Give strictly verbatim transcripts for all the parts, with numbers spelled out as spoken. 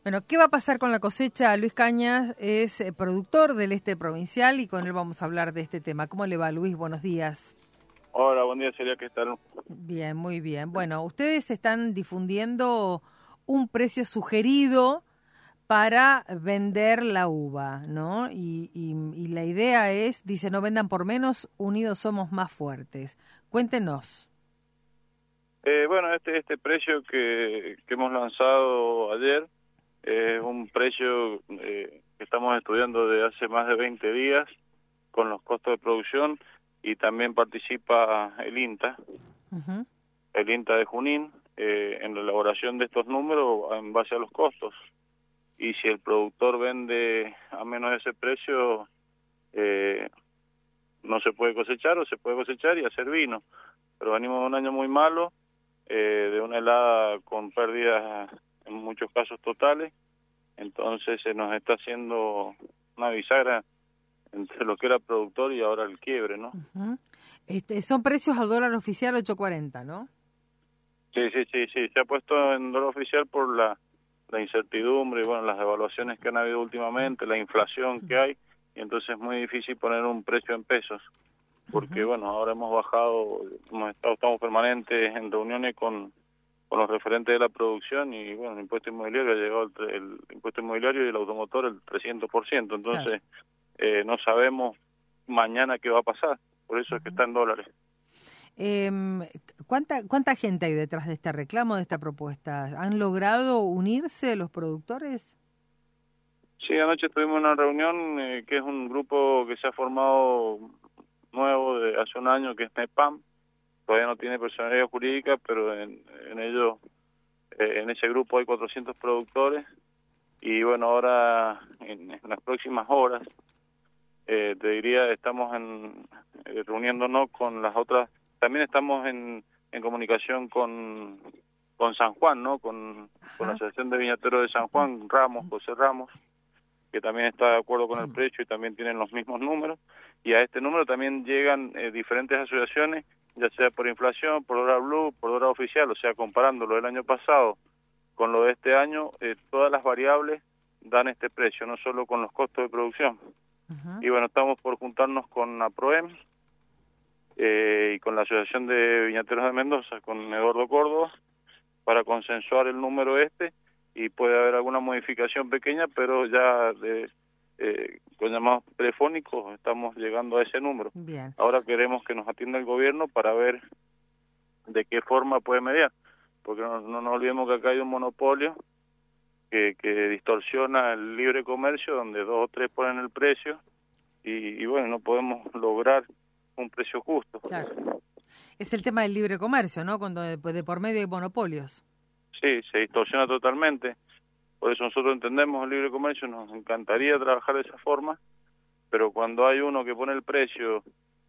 Bueno, ¿qué va a pasar con la cosecha? Luis Cañas es eh, productor del Este Provincial y con él vamos a hablar de este tema. ¿Cómo le va, Luis? Buenos días. Hola, buen día, Celia, ¿qué tal? Bien, muy bien. Bueno, ustedes están difundiendo un precio sugerido para vender la uva, ¿no? Y, y, y la idea es, dice, no vendan por menos, unidos somos más fuertes. Cuéntenos. Eh, bueno, este este precio que, que hemos lanzado ayer es un precio eh, que estamos estudiando desde hace más de veinte días con los costos de producción y también participa el INTA, Uh-huh. el INTA de Junín, eh, en la elaboración de estos números en base a los costos. Y si el productor vende a menos de ese precio, eh, no se puede cosechar o se puede cosechar y hacer vino. Pero venimos de un año muy malo, eh, de una helada con pérdidas en muchos casos totales, entonces se nos está haciendo una bisagra entre lo que era productor y ahora el quiebre, ¿no? Uh-huh. Este, son precios a dólar oficial ocho cuarenta, ¿no? Sí, sí, sí, sí, se ha puesto en dólar oficial por la, la incertidumbre y bueno, las devaluaciones que han habido últimamente, la inflación que hay, y entonces es muy difícil poner un precio en pesos, porque Uh-huh. bueno, ahora hemos bajado, hemos estado, estamos permanentes en reuniones con, con los referentes de la producción y bueno, el impuesto inmobiliario ha llegado, el, el impuesto inmobiliario y el automotor el trescientos por ciento, entonces Claro. eh, no sabemos mañana qué va a pasar, por eso Uh-huh. es que está en dólares. Eh, ¿cuánta, ¿Cuánta gente hay detrás de este reclamo, de esta propuesta? ¿Han logrado unirse los productores? Sí, anoche tuvimos una reunión eh, que es un grupo que se ha formado nuevo de hace un año, que es NEPAM, todavía no tiene personalidad jurídica, pero en, en ello, eh, en ese grupo hay cuatrocientos productores y bueno, ahora en, en las próximas horas, eh, te diría, estamos en, eh, reuniéndonos con las otras, también estamos en, en comunicación con, con San Juan, ¿no? Con, con la Ajá. Asociación de Viñateros de San Juan, Ramos, José Ramos, que también está de acuerdo con el precio y también tienen los mismos números, y a este número también llegan eh, diferentes asociaciones, ya sea por inflación, por hora blue, por hora oficial, o sea, comparándolo del año pasado con lo de este año, eh, todas las variables dan este precio, no solo con los costos de producción. Uh-huh. Y bueno, estamos por juntarnos con APROEM eh, y con la Asociación de Viñateros de Mendoza, con Eduardo Córdoba, para consensuar el número este, y puede haber alguna modificación pequeña, pero ya de, eh, con llamados telefónicos estamos llegando a ese número. Bien. Ahora queremos que nos atienda el gobierno para ver de qué forma puede mediar, porque no, no nos olvidemos que acá hay un monopolio que, que distorsiona el libre comercio, donde dos o tres ponen el precio, y, y bueno, no podemos lograr un precio justo. Claro. Es el tema del libre comercio, ¿no? Cuando de, de por medio de monopolios. Sí, se distorsiona totalmente. Por eso nosotros entendemos el libre comercio, nos encantaría trabajar de esa forma, pero cuando hay uno que pone el precio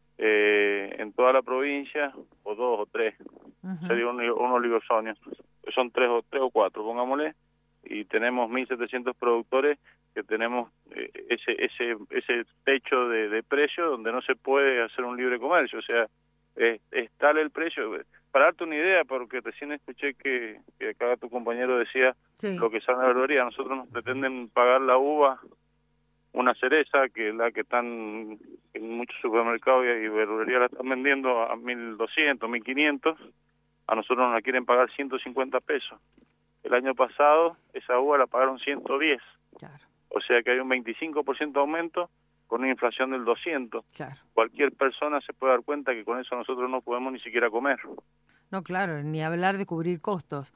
eh, en toda la provincia, o dos o tres, Uh-huh. sería un, un oligosonio, son tres o tres o cuatro, pongámosle, y tenemos mil setecientos productores que tenemos eh, ese ese ese techo de, de precio donde no se puede hacer un libre comercio, o sea, es, es tal el precio. Para darte una idea, porque recién escuché que, que acá tu compañero decía Sí. lo que sale la verdulería, nosotros nos pretenden pagar la uva, una cereza, que es la que están en muchos supermercados y verdulerías la están vendiendo a mil doscientos, mil quinientos, a nosotros nos la quieren pagar ciento cincuenta pesos. El año pasado esa uva la pagaron ciento diez, Claro. o sea que hay un veinticinco por ciento de aumento con una inflación del doscientos. Claro. Cualquier persona se puede dar cuenta que con eso nosotros no podemos ni siquiera comer. No, claro, ni hablar de cubrir costos.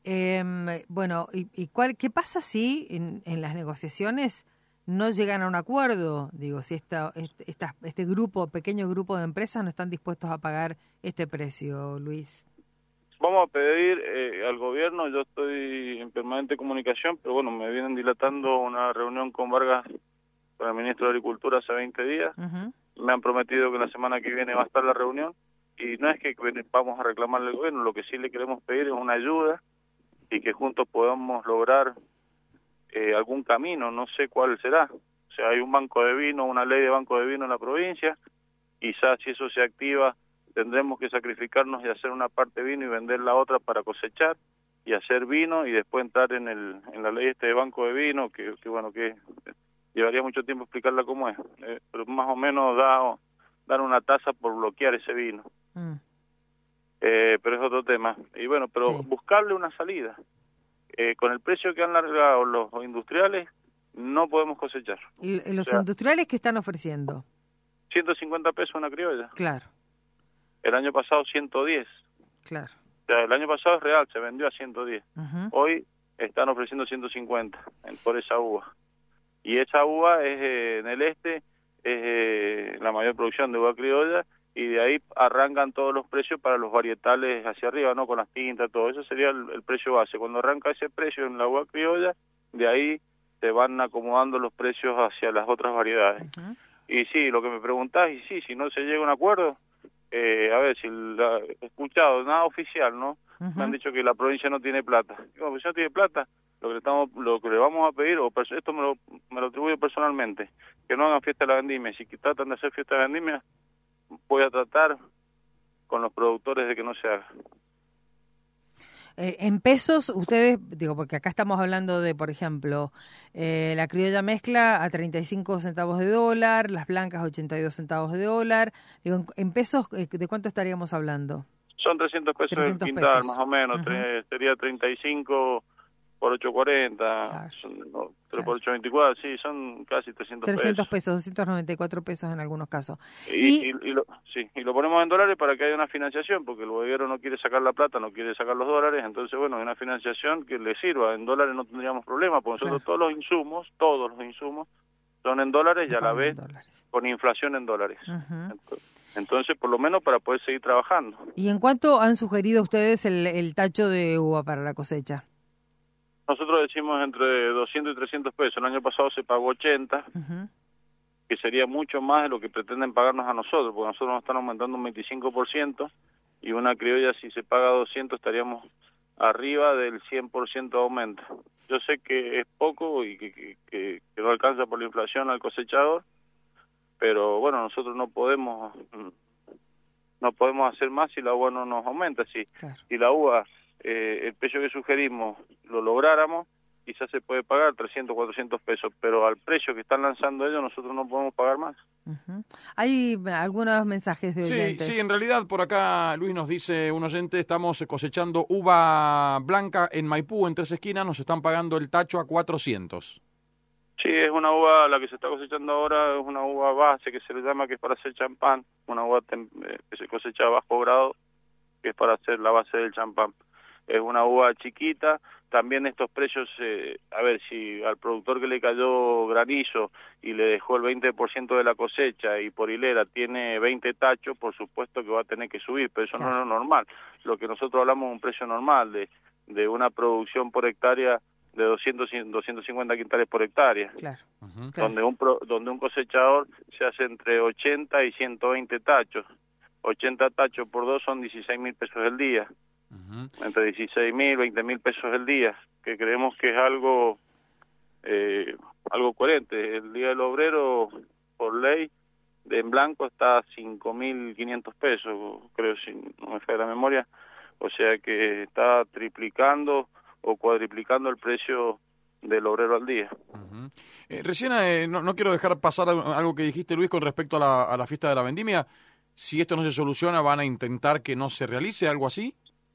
Eh, bueno, ¿y, y cuál, qué pasa si en, en las negociaciones no llegan a un acuerdo? Digo, si esta, este, esta, este grupo, pequeño grupo de empresas no están dispuestos a pagar este precio, Luis. Vamos a pedir eh, al gobierno, yo estoy en permanente comunicación, pero bueno, me vienen dilatando una reunión con Vargas, con el ministro de Agricultura, hace veinte días. Uh-huh. Me han prometido que la semana que viene va a estar la reunión, y no es que vamos a reclamarle al gobierno, lo que sí le queremos pedir es una ayuda y que juntos podamos lograr eh, algún camino, no sé cuál será. O sea, hay un banco de vino, una ley de banco de vino en la provincia, quizás si eso se activa tendremos que sacrificarnos y hacer una parte vino y vender la otra para cosechar, y hacer vino y después entrar en el en la ley este de banco de vino, que, que bueno, que llevaría mucho tiempo explicarla cómo es, eh, pero más o menos da, dar una tasa por bloquear ese vino. Mm. Eh, pero es otro tema. Y bueno, pero sí. buscarle una salida. Eh, con el precio que han largado los industriales, no podemos cosechar. ¿Y los o sea, industriales qué están ofreciendo? ciento cincuenta pesos una criolla. Claro. El año pasado ciento diez. Claro. O sea, el año pasado es real, se vendió a ciento diez. Uh-huh. Hoy están ofreciendo ciento cincuenta por esa uva. Y esa uva es eh, en el este, es eh, la mayor producción de uva criolla, y de ahí arrancan todos los precios para los varietales hacia arriba, ¿no? Con las tintas, todo eso sería el, el precio base. Cuando arranca ese precio en la uva criolla, de ahí se van acomodando los precios hacia las otras variedades. Uh-huh. Y sí, lo que me preguntás, y sí, si no se llega a un acuerdo, eh, a ver, si la, he escuchado, nada oficial, ¿no? Uh-huh. Me han dicho que la provincia no tiene plata. Digo, pues si no tiene plata, lo que le estamos, lo que le vamos a pedir, o esto me lo, me lo atribuyo personalmente, que no hagan fiesta de la vendimia. Si tratan de hacer fiesta de vendimia, voy a tratar con los productores de que no se haga. Eh, en pesos, ustedes, digo, porque acá estamos hablando de, por ejemplo, eh, la criolla mezcla a treinta y cinco centavos de dólar, las blancas ochenta y dos centavos de dólar. Digo, en, en pesos, ¿de cuánto estaríamos hablando? Son trescientos pesos trescientos el quintal, pesos. Más o menos. Uh-huh. Tre- sería treinta y cinco por ocho cuarenta, claro. son, no, claro. por ocho veinticuatro, sí, son casi trescientos pesos. trescientos pesos, doscientos noventa y cuatro pesos en algunos casos. Y, y, y, lo, sí, y lo ponemos en dólares para que haya una financiación, porque el bodeguero no quiere sacar la plata, no quiere sacar los dólares, entonces, bueno, hay una financiación que le sirva. En dólares no tendríamos problema, porque nosotros claro. todos los insumos, todos los insumos, son en dólares y a la vez con inflación en dólares. Uh-huh. Entonces, entonces, por lo menos para poder seguir trabajando. ¿Y en cuánto han sugerido ustedes el, el tacho de uva para la cosecha? Nosotros decimos entre doscientos y trescientos pesos. El año pasado se pagó ochenta, uh-huh. que sería mucho más de lo que pretenden pagarnos a nosotros, porque nosotros nos están aumentando un veinticinco por ciento, y una criolla si se paga doscientos estaríamos arriba del cien por ciento de aumento. Yo sé que es poco y que, que, que, que no alcanza por la inflación al cosechador, pero bueno, nosotros no podemos no podemos hacer más si la uva no nos aumenta. Si, claro. si la uva, eh, el precio que sugerimos, lo lográramos, quizás se puede pagar trescientos, cuatrocientos pesos, pero al precio que están lanzando ellos nosotros no podemos pagar más. Uh-huh. Hay algunos mensajes de oyentes. Sí, sí, en realidad por acá Luis nos dice un oyente, estamos cosechando uva blanca en Maipú, en Tres Esquinas, nos están pagando el tacho a cuatrocientos. Sí, es una uva, la que se está cosechando ahora es una uva base que se le llama, que es para hacer champán, una uva tem- que se cosecha a bajo grado, que es para hacer la base del champán. Es una uva chiquita. También estos precios, eh, a ver, si al productor que le cayó granizo y le dejó el veinte por ciento de la cosecha y por hilera tiene veinte tachos, por supuesto que va a tener que subir, pero eso claro. no es lo normal. Lo que nosotros hablamos es un precio normal de, de una producción por hectárea de doscientos, doscientos cincuenta quintales por hectárea, claro. Uh-huh. donde un pro, donde un cosechador se hace entre ochenta y ciento veinte tachos. ochenta tachos por dos son dieciséis mil pesos el día. Uh-huh. Entre dieciséis mil, veinte mil pesos el día, que creemos que es algo eh, algo coherente. El Día del Obrero, por ley, de en blanco está a cinco mil quinientos pesos, creo, si no me falla la memoria. O sea que está triplicando o cuadriplicando el precio del obrero al día. Uh-huh. Eh, recién, eh, no, no quiero dejar pasar algo que dijiste, Luis, con respecto a la, a la fiesta de la vendimia. Si esto no se soluciona, ¿van a intentar que no se realice algo así?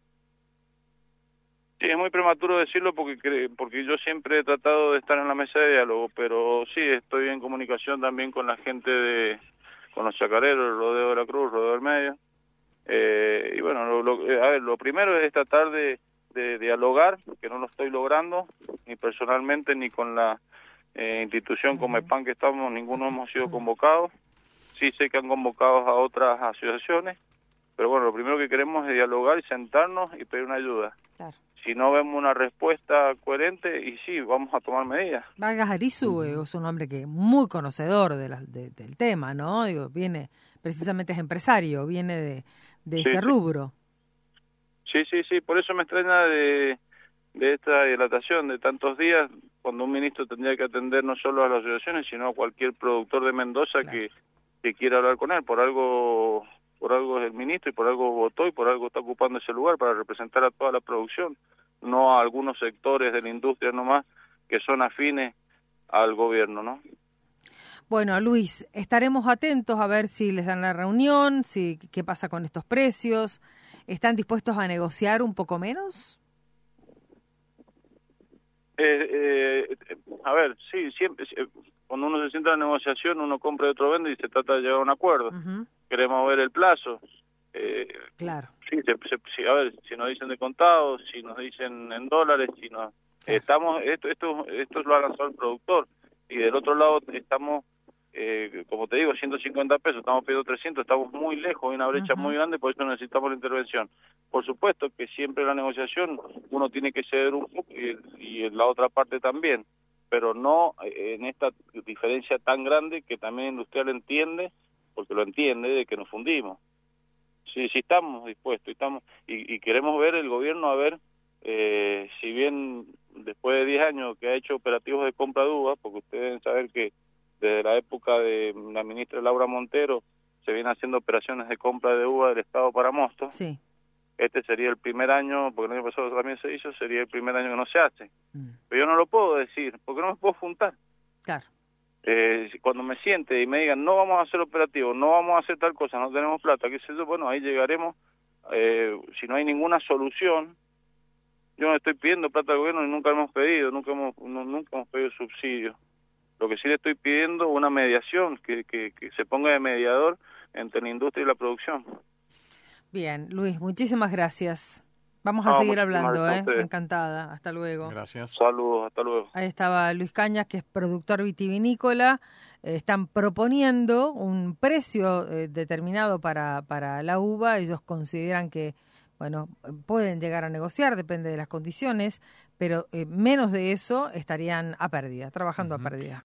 Sí, es muy prematuro decirlo porque porque yo siempre he tratado de estar en la mesa de diálogo, pero sí, estoy en comunicación también con la gente de, con los chacareros, el Rodeo de la Cruz, el Rodeo del Medio. Eh, y bueno, lo, lo, a ver, lo primero es tratar de, de dialogar, que no lo estoy logrando, ni personalmente ni con la eh, institución Comepan que estamos, ninguno hemos sido convocados. Sí sé que han convocado a otras asociaciones, pero bueno, lo primero que queremos es dialogar y sentarnos y pedir una ayuda. Claro. Si no vemos una respuesta coherente, y sí, vamos a tomar medidas. Vargas Arizu uh-huh. es un hombre que es muy conocedor de la, de, del tema, ¿no? Digo, viene, precisamente es empresario, viene de, de sí, ese sí. rubro. Sí, sí, sí, por eso me extraña de, de esta dilatación de tantos días, cuando un ministro tendría que atender no solo a las asociaciones, sino a cualquier productor de Mendoza claro. que, que quiera hablar con él. Por algo... por algo es el ministro y por algo votó y por algo está ocupando ese lugar para representar a toda la producción. no a algunos sectores de la industria nomás que son afines al gobierno, ¿no? Bueno, Luis, estaremos atentos a ver si les dan la reunión, si qué pasa con estos precios. ¿Están dispuestos a negociar un poco menos? Eh, eh, a ver, sí, siempre, cuando uno se sienta en la negociación, uno compra y otro vende y se trata de llegar a un acuerdo. Uh-huh. Queremos ver el plazo. Eh, claro. Sí, se, se, sí, a ver, si nos dicen de contado, si nos dicen en dólares, si nos, claro. estamos, esto, esto, esto lo ha lanzado el productor, y del otro lado estamos, eh, como te digo, ciento cincuenta pesos, estamos pidiendo trescientos, estamos muy lejos, hay una brecha uh-huh. muy grande, por eso necesitamos la intervención. Por supuesto que siempre en la negociación uno tiene que ceder un poco y, y en la otra parte también, pero no en esta diferencia tan grande que también el industrial entiende, porque lo entiende, de que nos fundimos. Sí, sí estamos dispuestos, estamos y, y queremos ver el gobierno, a ver, eh, si bien después de diez años que ha hecho operativos de compra de uvas, porque ustedes deben saber que desde la época de la ministra Laura Montero se vienen haciendo operaciones de compra de uva del Estado para Mosto. Sí. Este sería el primer año, porque el año pasado también se hizo, sería el primer año que no se hace. Mm. Pero yo no lo puedo decir, porque no me puedo juntar. Claro. Eh, cuando me siente y me digan, no vamos a hacer operativo, no vamos a hacer tal cosa, no tenemos plata, qué sé yo, bueno, ahí llegaremos. Eh, si no hay ninguna solución, yo no estoy pidiendo plata al gobierno y nunca hemos pedido, nunca hemos no, nunca hemos pedido subsidio. Lo que sí le estoy pidiendo una mediación, que, que, que se ponga de mediador entre la industria y la producción. Bien, Luis, muchísimas gracias. Vamos a no, seguir hablando, ¿eh? Encantada. Hasta luego. Gracias. Saludos, hasta luego. Ahí estaba Luis Cañas, que es productor vitivinícola. Eh, están proponiendo un precio eh, determinado para, para la uva. Ellos consideran que, bueno, pueden llegar a negociar, depende de las condiciones, pero eh, menos de eso estarían a pérdida, trabajando uh-huh. a pérdida.